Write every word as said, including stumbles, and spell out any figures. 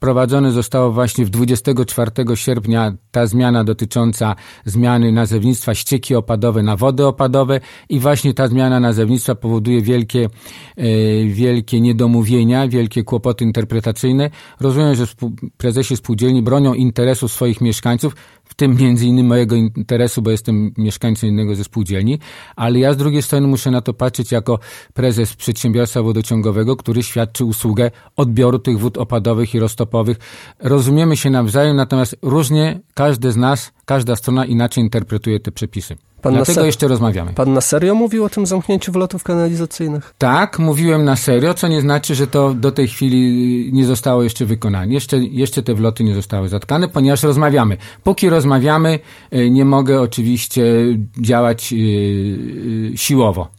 wprowadzone zostało właśnie w dwudziestego czwartego sierpnia ta zmiana dotycząca zmiany nazewnictwa ścieki opadowe na wody opadowe i właśnie ta zmiana nazewnictwa powoduje wielkie, wielkie niedomówienia, wielkie kłopoty interpretacyjne. Rozumiem, że prezesi spółdzielni bronią interesu swoich mieszkańców, w tym między innymi mojego interesu, bo jestem mieszkańcem jednego ze spółdzielni, ale ja z drugiej strony muszę na to patrzeć jako prezes przedsiębiorstwa wodociągowego, który świadczy usługę odbioru tych wód opadowych i roztopowych. Rozumiemy się nawzajem, natomiast różnie każdy z nas, każda strona inaczej interpretuje te przepisy. Pan Dlatego jeszcze rozmawiamy. Pan na serio mówił o tym zamknięciu wlotów kanalizacyjnych? Tak, mówiłem na serio, co nie znaczy, że to do tej chwili nie zostało jeszcze wykonane. Jeszcze, jeszcze te wloty nie zostały zatkane, ponieważ rozmawiamy. Póki rozmawiamy, nie mogę oczywiście działać siłowo.